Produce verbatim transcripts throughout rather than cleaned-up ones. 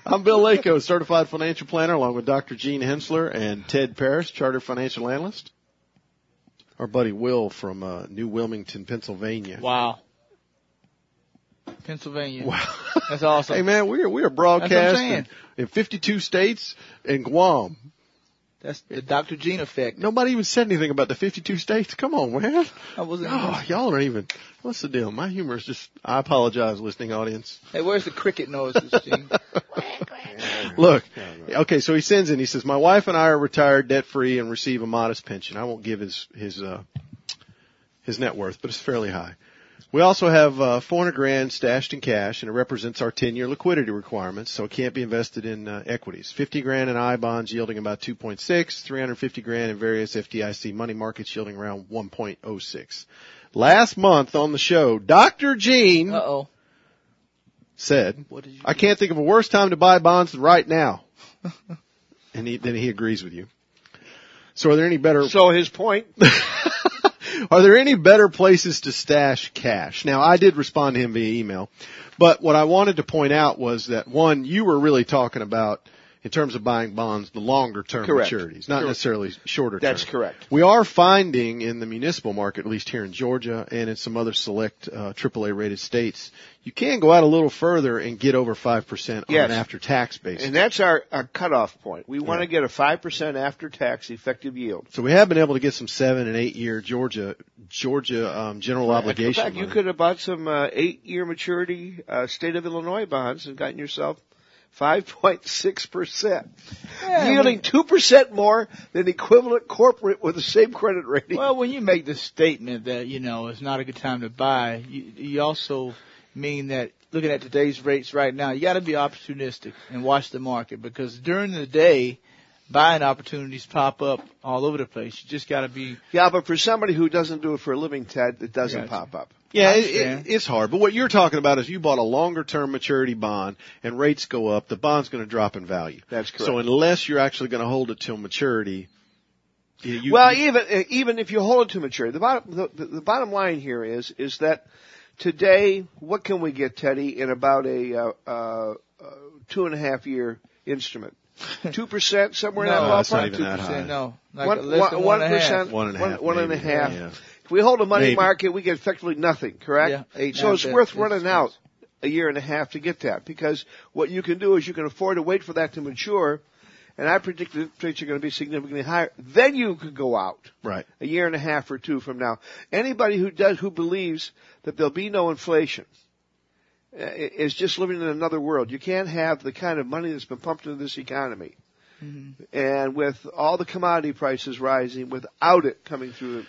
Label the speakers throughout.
Speaker 1: I'm Bill Lako, certified financial planner, along with Doctor Gene Hensler and Ted Parrish, chartered financial analyst. Our buddy Will from uh, New Wilmington, Pennsylvania.
Speaker 2: Wow. Pennsylvania.
Speaker 1: Wow.
Speaker 2: That's awesome.
Speaker 1: Hey, man, we are, we are broadcasting in fifty-two states and Guam.
Speaker 2: That's the Doctor Gene effect.
Speaker 1: Nobody even said anything about the fifty-two states. Come on, man.
Speaker 2: I wasn't.
Speaker 1: Oh, y'all aren't even. What's the deal? My humor is just. I apologize, listening audience.
Speaker 2: Hey, where's the cricket noises, Gene?
Speaker 1: Look, okay, so he sends in. He says, "My wife and I are retired, debt free, and receive a modest pension. I won't give his his uh, his net worth, but it's fairly high. We also have uh, four hundred grand stashed in cash, and it represents our ten-year liquidity requirements, so it can't be invested in uh, equities. fifty grand in I bonds yielding about two point six, three hundred fifty grand in various F D I C money markets yielding around one point oh six. Last month on the show, Doctor Gene
Speaker 2: Uh-oh.
Speaker 1: said,
Speaker 2: What did you
Speaker 1: I can't think of a worse time to buy bonds than right now. And he, then he agrees with you. So are there any better...
Speaker 3: So his point...
Speaker 1: Are there any better places to stash cash? Now, I did respond to him via email, but what I wanted to point out was that, one, you were really talking about, in terms of buying bonds, the longer-term
Speaker 3: Correct.
Speaker 1: maturities, not
Speaker 3: Correct.
Speaker 1: necessarily shorter-term.
Speaker 3: That's correct.
Speaker 1: We are finding in the municipal market, at least here in Georgia and in some other select uh, triple A rated states, you can go out a little further and get over five percent on
Speaker 3: Yes.
Speaker 1: an after-tax basis.
Speaker 3: And that's our, our cutoff point. We want
Speaker 1: Yeah.
Speaker 3: to get a five percent after-tax effective yield.
Speaker 1: So we have been able to get some seven and eight year Georgia Georgia um, general obligation.
Speaker 3: In fact, you
Speaker 1: money.
Speaker 3: could have bought some uh, eight-year maturity uh, state of Illinois bonds and gotten yourself five point six percent,
Speaker 2: Yeah,
Speaker 3: yielding
Speaker 2: when-
Speaker 3: two percent more than equivalent corporate with the same credit rating.
Speaker 2: Well, when you make the statement that, you know, it's not a good time to buy, you, you also mean that looking at today's rates right now, you got to be opportunistic and watch the market, because during the day, buying opportunities pop up all over the place. You just got to be.
Speaker 3: Yeah, but for somebody who doesn't do it for a living, Ted, it doesn't
Speaker 2: Gotcha.
Speaker 3: pop up.
Speaker 1: Yeah,
Speaker 2: I
Speaker 1: it,
Speaker 2: understand.
Speaker 1: it, it's hard. But what you're talking about is you bought a longer-term maturity bond, and rates go up, the bond's going to drop in value.
Speaker 3: That's correct.
Speaker 1: So unless you're actually going to hold it till maturity, you, you,
Speaker 3: well,
Speaker 1: you,
Speaker 3: even even if you hold it to maturity, the bottom the, the, the bottom line here is is that today, what can we get, Teddy, in about a uh, uh, two and a half year instrument? Two percent, somewhere in that
Speaker 2: No,
Speaker 3: ballpark.
Speaker 1: that's not even
Speaker 2: Two
Speaker 1: that high.
Speaker 2: percent, no, like
Speaker 3: One-
Speaker 2: less
Speaker 3: one-
Speaker 2: than
Speaker 3: one
Speaker 2: one and a half.
Speaker 3: percent.
Speaker 1: one and a
Speaker 3: one-
Speaker 1: half,
Speaker 3: one and a
Speaker 1: maybe.
Speaker 3: half.
Speaker 1: Yeah.
Speaker 3: If we hold a money
Speaker 1: Maybe.
Speaker 3: market, we get effectively nothing, correct?
Speaker 2: Yeah, eight and a
Speaker 3: so
Speaker 2: half
Speaker 3: it's
Speaker 2: cents.
Speaker 3: worth
Speaker 2: It's
Speaker 3: running
Speaker 2: expensive.
Speaker 3: out a year and a half to get that, because what you can do is you can afford to wait for that to mature, and I predict the rates are going to be significantly higher. Then you could go out
Speaker 1: right.
Speaker 3: a year and a half or two from now. Anybody who does who believes that there'll be no inflation uh, is just living in another world. You can't have the kind of money that's been pumped into this economy,
Speaker 2: Mm-hmm.
Speaker 3: and with all the commodity prices rising, without it coming through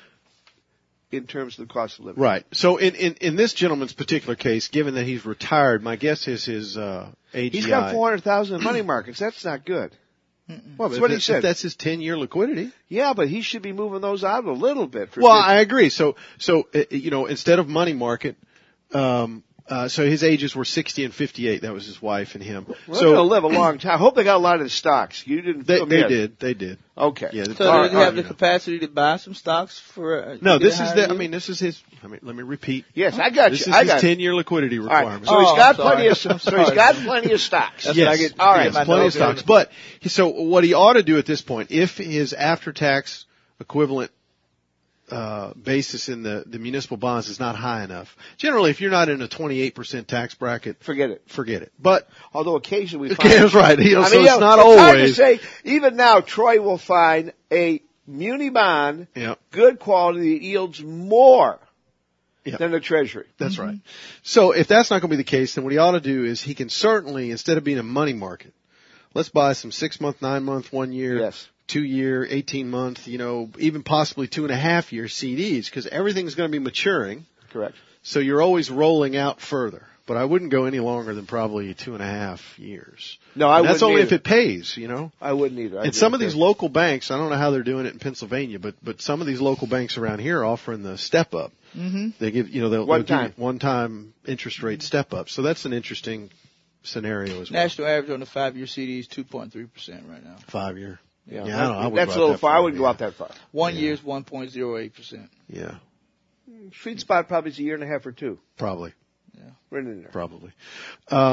Speaker 3: in terms of the cost of living.
Speaker 1: Right. So in, in, in this gentleman's particular case, given that he's retired, my guess is his uh, A G I.
Speaker 3: He's got four hundred thousand in money markets. That's not good.
Speaker 1: Well,
Speaker 3: That's
Speaker 1: if
Speaker 3: what he
Speaker 1: that-
Speaker 3: said.
Speaker 1: if that's his ten-year liquidity.
Speaker 3: Yeah, but he should be moving those out a little bit. For
Speaker 1: Well,
Speaker 3: fifty.
Speaker 1: I agree. So, so uh, you know, instead of money market, um, uh, so his ages were sixty and fifty-eight. That was his wife and him.
Speaker 3: Well,
Speaker 1: so
Speaker 3: they're going to live a long time. I hope they got a lot of the stocks. You didn't.
Speaker 1: they,
Speaker 3: fill me
Speaker 1: they
Speaker 3: in.
Speaker 1: did. They did.
Speaker 3: Okay.
Speaker 1: Yeah.
Speaker 2: So
Speaker 1: all
Speaker 2: do
Speaker 1: right,
Speaker 2: you have
Speaker 1: all
Speaker 2: the
Speaker 1: right.
Speaker 2: capacity to buy some stocks for? Uh,
Speaker 1: No,
Speaker 2: to get
Speaker 1: this
Speaker 2: a
Speaker 1: is
Speaker 2: higher
Speaker 1: the. I
Speaker 2: yield?
Speaker 1: mean, this is his. I mean, let me repeat.
Speaker 3: Yes, I got
Speaker 1: This
Speaker 3: you.
Speaker 1: is
Speaker 3: I
Speaker 1: his
Speaker 3: got
Speaker 1: ten-year liquidity
Speaker 3: All right.
Speaker 1: requirement.
Speaker 3: So he's
Speaker 2: Oh,
Speaker 3: got
Speaker 2: I'm
Speaker 3: plenty of.
Speaker 2: sorry.
Speaker 3: So he's got plenty of stocks.
Speaker 2: That's
Speaker 1: yes.
Speaker 2: what I get.
Speaker 3: All
Speaker 2: I
Speaker 3: right.
Speaker 2: get my
Speaker 1: plenty of
Speaker 2: notes
Speaker 1: stocks.
Speaker 2: on.
Speaker 1: But he- so what he ought to do at this point, if his after-tax equivalent uh, basis in the, the municipal bonds is not high enough, generally, if you're not in a twenty-eight percent tax bracket,
Speaker 3: Forget it.
Speaker 1: forget it. But
Speaker 3: Although occasionally we
Speaker 1: okay,
Speaker 3: find.
Speaker 1: that's right. You know,
Speaker 3: I
Speaker 1: so
Speaker 3: mean,
Speaker 1: it's
Speaker 3: you know,
Speaker 1: not
Speaker 3: it's hard to
Speaker 1: always.
Speaker 3: say. Even now, Troy will find a muni bond,
Speaker 1: Yeah,
Speaker 3: good quality, that yields more
Speaker 1: Yeah.
Speaker 3: than the Treasury.
Speaker 1: that's right. So if that's not going to be the case, then what he ought to do is he can certainly, instead of being a money market, let's buy some six month, nine month, one year,
Speaker 3: Yes.
Speaker 1: two year, eighteen month, you know, even possibly two and a half year C Ds, because everything's going to be maturing.
Speaker 3: Correct.
Speaker 1: So you're always rolling out further. But I wouldn't go any longer than probably two and a half years.
Speaker 3: No, I
Speaker 1: And that's
Speaker 3: wouldn't
Speaker 1: only
Speaker 3: either.
Speaker 1: if it pays, you know.
Speaker 3: I wouldn't either. I
Speaker 1: And some of
Speaker 3: agree
Speaker 1: these
Speaker 3: with
Speaker 1: local banks, I don't know how they're doing it in Pennsylvania, but but some of these local banks around here are offering the step up.
Speaker 2: Mm-hmm.
Speaker 1: They give, you know, they'll,
Speaker 3: One
Speaker 1: they'll give
Speaker 3: time.
Speaker 1: you one time interest rate step up. So that's an interesting scenario as well.
Speaker 2: National average on the five-year C D is two point three percent right now.
Speaker 1: Five year.
Speaker 3: that. Yeah,
Speaker 1: Yeah, I don't know. I wouldn't
Speaker 3: that's
Speaker 1: go
Speaker 3: a
Speaker 1: out
Speaker 3: little
Speaker 1: that
Speaker 3: far. I
Speaker 1: far,
Speaker 3: wouldn't go
Speaker 1: yeah.
Speaker 3: out that far.
Speaker 2: One
Speaker 1: Yeah.
Speaker 2: year is one point zero eight percent.
Speaker 1: Yeah,
Speaker 3: Sweet spot probably is a year and a half or two.
Speaker 1: probably,
Speaker 2: Yeah.
Speaker 3: Right in there.
Speaker 1: probably. Um,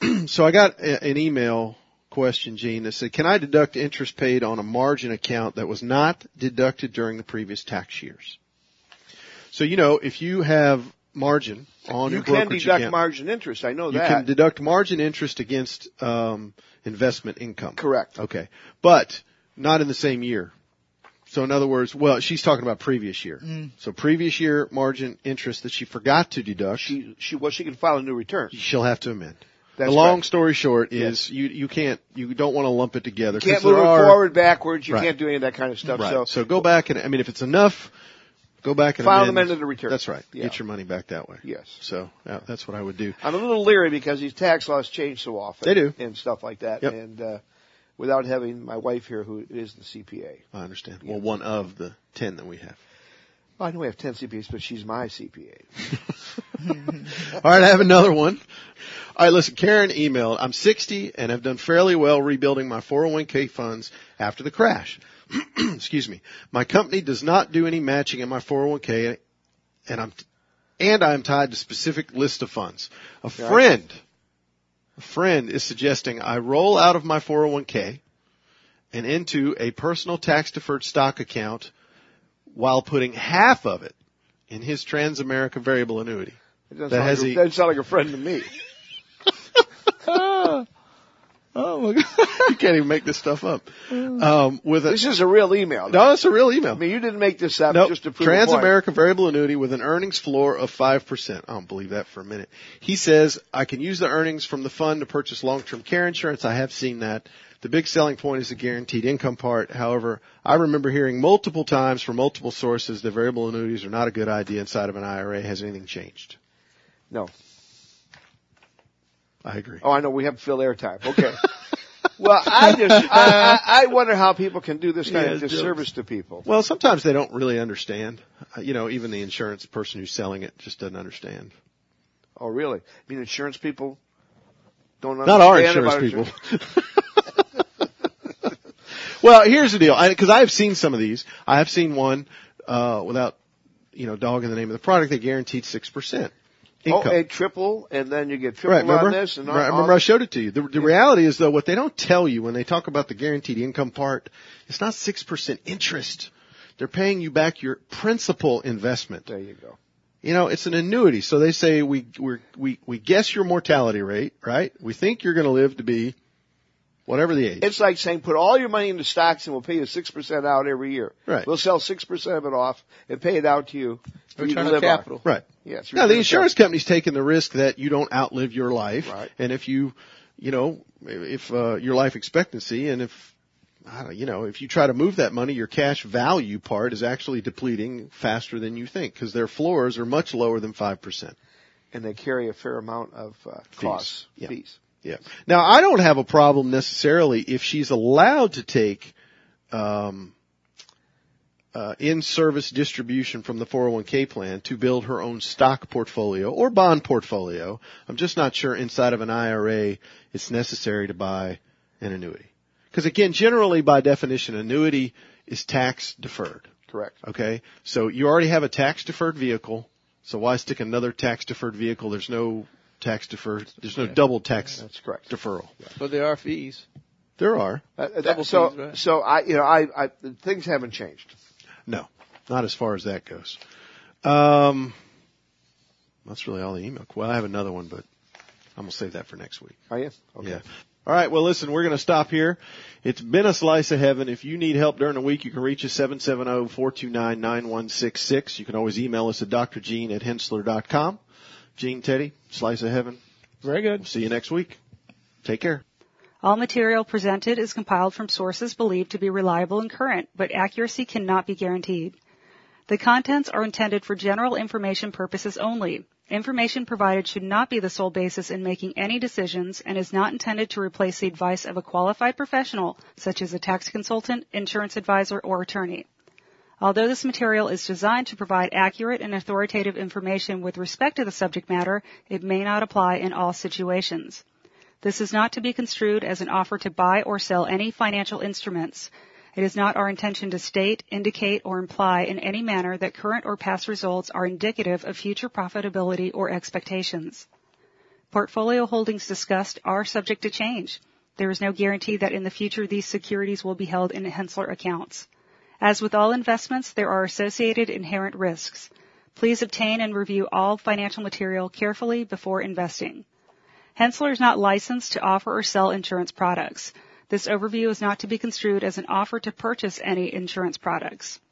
Speaker 1: so I got a, an email question, Gene, that said, can I deduct interest paid on a margin account that was not deducted during the previous tax years? So, you know, if you have margin on
Speaker 3: you
Speaker 1: your brokerage account.
Speaker 3: You can deduct margin interest. I know
Speaker 1: you
Speaker 3: that.
Speaker 1: You can deduct margin interest against um, investment income.
Speaker 3: Correct.
Speaker 1: Okay. But not in the same year. So in other words, well, she's talking about previous year. Mm. So previous year margin interest that she forgot to deduct.
Speaker 3: She, she, well, she can file a new return.
Speaker 1: She'll have to amend.
Speaker 3: That's
Speaker 1: the long
Speaker 3: right.
Speaker 1: story short is
Speaker 3: yes.
Speaker 1: you, you can't, you don't want to lump it together.
Speaker 3: You can't move it
Speaker 1: are,
Speaker 3: forward, backwards. You
Speaker 1: right.
Speaker 3: can't do any of that kind of stuff.
Speaker 1: Right.
Speaker 3: So,
Speaker 1: so go back and, I mean, if it's enough, go back and
Speaker 3: file
Speaker 1: amend.
Speaker 3: amended the return.
Speaker 1: That's right.
Speaker 3: Yeah.
Speaker 1: Get your money back that way.
Speaker 3: Yes.
Speaker 1: So uh, that's what I would do.
Speaker 3: I'm a little leery because these tax laws change so often.
Speaker 1: They do.
Speaker 3: And stuff like that.
Speaker 1: Yep.
Speaker 3: And, uh, without having my wife here who is the C P A.
Speaker 1: I understand.
Speaker 3: Yeah.
Speaker 1: Well, one of the ten that we have.
Speaker 3: Well, I know we have ten C P As, but she's my C P A.
Speaker 1: All right, I have another one. All right, listen, Karen emailed, I'm sixty and have done fairly well rebuilding my four oh one k funds after the crash. Excuse me. My company does not do any matching in my four oh one k and I'm, and I'm tied to specific list of funds. A friend, a friend is suggesting I roll out of my four oh one k and into a personal tax deferred stock account while putting half of it in his Transamerica variable annuity.
Speaker 3: It doesn't,
Speaker 1: that
Speaker 3: sound,
Speaker 1: has
Speaker 3: like a,
Speaker 1: a,
Speaker 3: doesn't sound like a friend to me.
Speaker 1: oh, oh my God. You can't even make this stuff up. Um, with a,
Speaker 3: this is a real email.
Speaker 1: No, it's a real email.
Speaker 3: I mean, you didn't make this up
Speaker 1: nope.
Speaker 3: just to prove a point.
Speaker 1: Transamerica variable annuity with an earnings floor of five percent. I don't believe that for a minute. He says, I can use the earnings from the fund to purchase long-term care insurance. I have seen that. The big selling point is the guaranteed income part. However, I remember hearing multiple times from multiple sources that variable annuities are not a good idea inside of an I R A. Has anything changed?
Speaker 3: No.
Speaker 1: I agree.
Speaker 3: Oh, I know. We have to fill airtime. Okay. Well, I just, I, I, I wonder how people can do this kind
Speaker 1: yeah,
Speaker 3: of disservice to people.
Speaker 1: Well, sometimes they don't really understand. Uh, you know, even the insurance person who's selling it just doesn't understand.
Speaker 3: Oh, really? I mean, insurance people don't
Speaker 1: Not
Speaker 3: understand
Speaker 1: our insurance
Speaker 3: about
Speaker 1: people.
Speaker 3: Insurance.
Speaker 1: Well, here's the deal. Because I've seen some of these. I have seen one, uh, without, you know, dogging the name of the product, they guaranteed six percent. Income.
Speaker 3: Oh, a triple, and then you get triple
Speaker 1: right, remember?
Speaker 3: on this. And all,
Speaker 1: right, remember
Speaker 3: all
Speaker 1: I showed it to you. The, the
Speaker 3: yeah.
Speaker 1: reality is, though, what they don't tell you when they talk about the guaranteed income part, it's not six percent interest. They're paying you back your principal investment.
Speaker 3: There you go.
Speaker 1: You know, it's an annuity. So they say we we we we guess your mortality rate, right? We think you're going to live to be whatever the age.
Speaker 3: It's like saying put all your money into stocks and we'll pay you six percent out every year.
Speaker 1: Right.
Speaker 3: We'll sell six percent of it off and pay it out to you. For
Speaker 2: return
Speaker 3: you to
Speaker 2: on
Speaker 3: live
Speaker 2: capital.
Speaker 3: On.
Speaker 1: Right.
Speaker 3: Yes.
Speaker 1: Now the insurance company's taking the risk that you don't outlive your life.
Speaker 3: Right.
Speaker 1: And if you, you know, if uh, your life expectancy and if, I don't, you know, if you try to move that money, your cash value part is actually depleting faster than you think because their floors are much lower than five percent.
Speaker 3: And they carry a fair amount of uh, costs,
Speaker 1: yeah.
Speaker 3: fees.
Speaker 1: Yeah. Now I don't have a problem necessarily if she's allowed to take, um, uh, in-service distribution from the four oh one k plan to build her own stock portfolio or bond portfolio. I'm just not sure inside of an I R A it's necessary to buy an annuity. Because again, generally by definition, annuity is tax deferred.
Speaker 3: Correct.
Speaker 1: Okay? So you already have a tax deferred vehicle. So why stick another tax deferred vehicle? There's no tax deferred, there's no
Speaker 2: yeah.
Speaker 1: double tax
Speaker 3: That's correct.
Speaker 1: deferral.
Speaker 2: Yeah. But there are fees.
Speaker 1: There are.
Speaker 3: Uh, that,
Speaker 2: Double
Speaker 3: so,
Speaker 2: fees, right?
Speaker 3: so I, you know, I, I, things haven't changed.
Speaker 1: No, not as far as that goes. Um, that's really all the email. Well, I have another one, but I'm going to save that for next week.
Speaker 3: Are you? Okay.
Speaker 1: Yeah. All right. Well, listen, we're going to stop here. It's been a slice of heaven. If you need help during the week, you can reach us seven seven zero, four two nine, nine one six six. You can always email us at d r gene at hensler dot com. Gene, Teddy, slice of heaven.
Speaker 2: Very good.
Speaker 1: We'll see you next week. Take care.
Speaker 4: All material presented is compiled from sources believed to be reliable and current, but accuracy cannot be guaranteed. The contents are intended for general information purposes only. Information provided should not be the sole basis in making any decisions and is not intended to replace the advice of a qualified professional, such as a tax consultant, insurance advisor, or attorney. Although this material is designed to provide accurate and authoritative information with respect to the subject matter, it may not apply in all situations. This is not to be construed as an offer to buy or sell any financial instruments. It is not our intention to state, indicate, or imply in any manner that current or past results are indicative of future profitability or expectations. Portfolio holdings discussed are subject to change. There is no guarantee that in the future these securities will be held in Henssler accounts. As with all investments, there are associated inherent risks. Please obtain and review all financial material carefully before investing. Henssler is not licensed to offer or sell insurance products. This overview is not to be construed as an offer to purchase any insurance products.